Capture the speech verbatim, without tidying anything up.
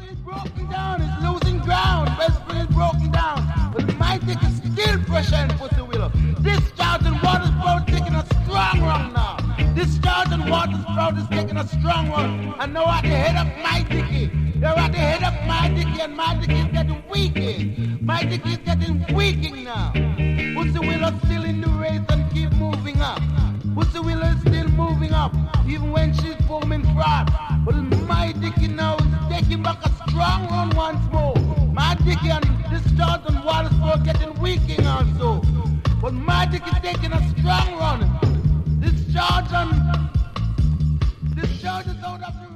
Westfield is broken down, it's losing ground. Westfield is broken down, but the mighty is still pressure and Pussy Willow. This Jordan Waterspout taking a strong run now. This Jordan Waterspout is taking a strong run. And now at the head of my Dicky. They're at the head of my Dicky, and my Dicky is getting weakened. My Dicky is getting weakened now. Pussy Willow still in the race and keep moving up. Pussy Willow is still moving up, even when she's booming frog. But my Dicky now is taking back a strong run once more. My Dicky and this Jordan Waterspout getting weakening also. But my Dicky is taking a strong run. This Jordan, this Jordan is out of the